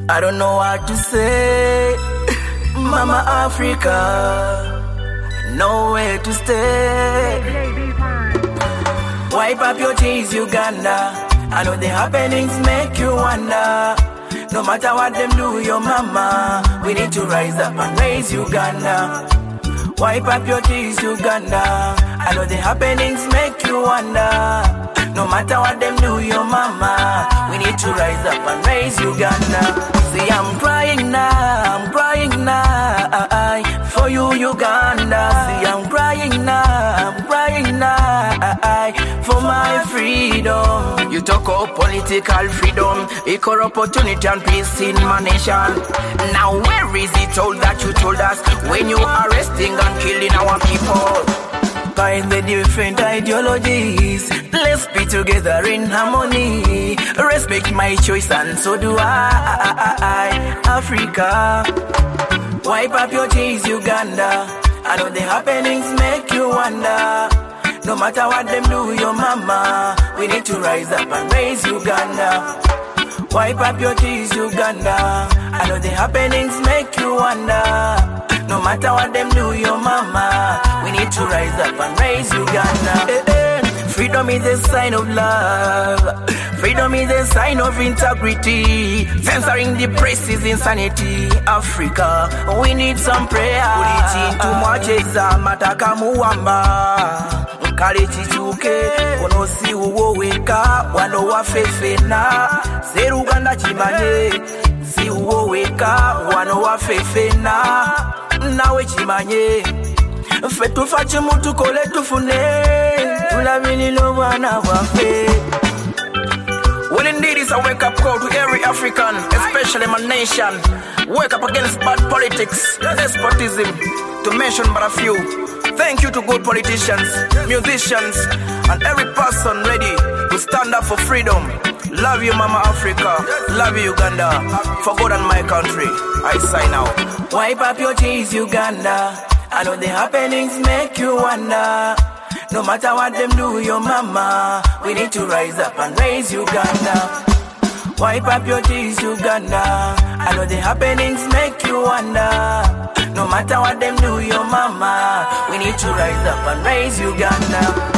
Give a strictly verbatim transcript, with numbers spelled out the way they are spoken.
I don't know what to say. Mama Africa, nowhere to stay. Wipe up your tears, Uganda. I know the happenings make you wonder. No matter what them do, your mama, we need to rise up and raise Uganda. Wipe up your tears, Uganda. I know the happenings make you wonder. No matter what them do, your mama, we need to rise up and raise Uganda. See, I'm crying now, I'm crying now for you, Uganda. See, I'm crying now, I'm crying now for my freedom. You talk of political freedom, equal opportunity and peace in my nation. Now where is it all that you told us when you arresting and killing our people? By the different ideologies, let's be together in harmony. Respect my choice and so do I. Africa, wipe up your tears, Uganda. I know the happenings make you wonder. No matter what them do, your mama, we need to rise up and raise Uganda. Wipe up your tears, Uganda. I know the happenings make you wonder. No matter what them do, your mama, we need to rise up and raise Uganda. Eh, eh. Freedom is a sign of love. Freedom is a sign of integrity. Censoring the press is insanity. Africa, we need some prayer. Ulichi tumwacheza mataka muwamba. Kale chichuke, ono si uwo weka, wano wafefena. Seru Uganda chimanye, si uwo weka, wano wafefena. Nawe chimanye, fe tufache mutu kole tufune. Tulamini lo wana wafe. Well, indeed, it's a wake-up call to every African, especially my nation. Wake up against bad politics, despotism, to mention but a few. Thank you to good politicians, musicians, and every person ready to stand up for freedom. Love you, Mama Africa. Love you, Uganda. For God and my country, I sign out. Wipe up your tears, Uganda. I know the happenings make you wonder. No matter what them do, your mama, we need to rise up and raise Uganda. Wipe up your tears, Uganda. I know the happenings make you wonder. No matter what them do, your mama, we need to rise up and raise Uganda.